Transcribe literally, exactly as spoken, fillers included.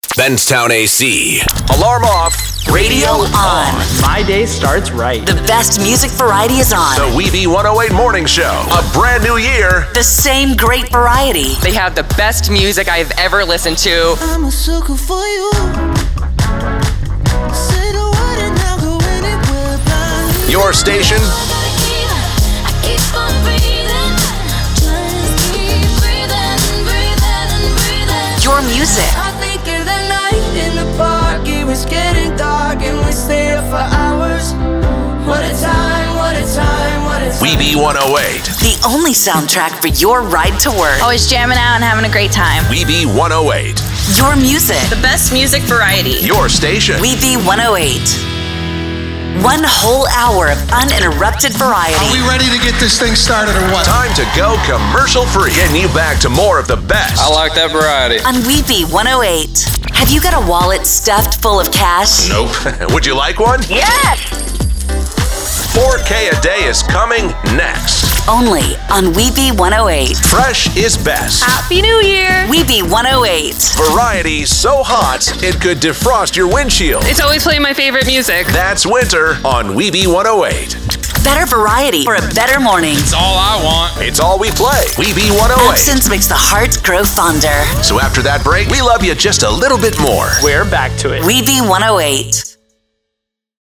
Benstown A C. Alarm off. Radio on. My day starts right. The best music variety is on. The Weeby one oh eight Morning Show. A brand new year. The same great variety. They have the best music I've ever listened to. I'm a sucker for you. Say the word and I'll go anywhere by you. Your station. I keep on breathing. Just keep breathing, breathing, and breathing. Your music. I think of the night in the park. It was getting dark and we stayed up for hours. What a time, what a time, what a time. Weeby one oh eight. The only soundtrack for your ride to work. Always jamming out and having a great time. Weeby one oh eight. Your music. The best music variety. Your station. Weeby one oh eight. One whole hour of uninterrupted variety. Are we ready to get this thing started or what? Time to go commercial free. Getting you back to more of the best. I like that variety. On Weeby one oh eight. Have you got a wallet stuffed full of cash? Nope. Would you like one? Yes! four K a day is coming next. Only on Weeby one oh eight. Fresh is best. Happy New Year! Weeby one oh eight. Variety so hot, it could defrost your windshield. It's always playing my favorite music. That's winter on Weeby one oh eight. Better variety for a better morning. It's all I want. It's all we play. Weeby one oh eight. Absence makes the heart grow fonder. So after that break, we love you just a little bit more. We're back to it. Weeby one oh eight.